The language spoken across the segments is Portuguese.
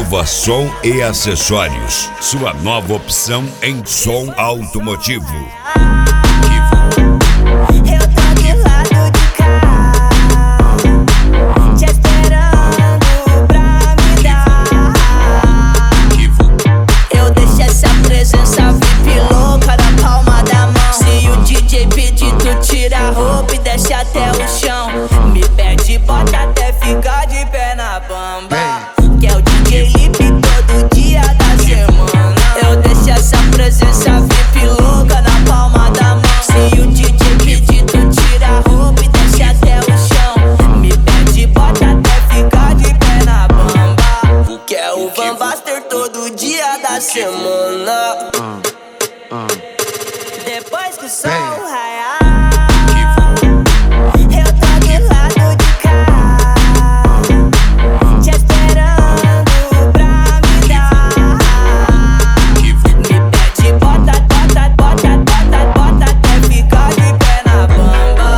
Silva Som e Acessórios, sua nova opção em som automotivo. Eu tô do lado de cá, te esperando pra me dar. Eu deixo essa presença VIP louca na palma da mão. Se o DJ pedir, tu tira a roupa e desce até o chão. Me pede, bota até ficar de pé na bamba. Que é o DJ Lipe todo dia da semana. Eu deixo essa presença VIP louca na palma da mão. Se o DJ pedir, tu tira a roupa e desce até o chão. Me pede, bota até ficar de pé na bamba. Que é o Van Baster todo dia da semana. Depois que o sol raiar, eu tô do lado de cá, te esperando pra me dar. Me pede, bota até ficar de pé na bamba.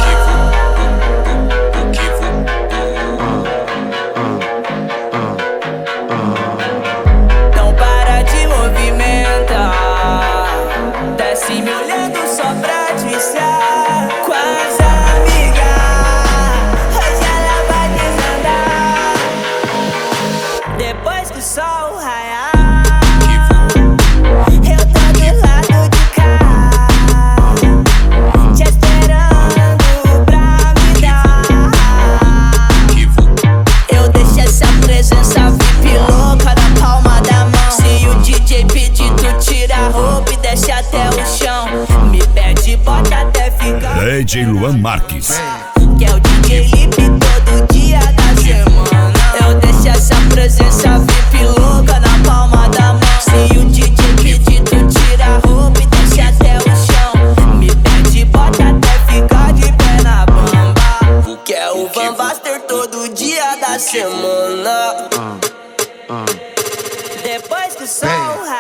Não para de movimentar, desce me olhando só pra descer com as amigas. Hoje ela vai desandar. Depois que o sol raiar, eu tô do lado de cá, te esperando pra me dar. Eu deixo essa presença VIP louca na palma da mão. Se o DJ pedir, tu tira a roupa e desce até o chão. Me pede, bota até ficar. DJ Luan Marques. Que é o DJ Lipe todo dia da semana. Eu deixo essa presença VIP louca na palma da mão. Se o DJ pedir, tu tira a roupa e desce até o chão. Me pede, bota até ficar de pé na bamba. Que é o Van Baster todo dia da semana. Depois que o sol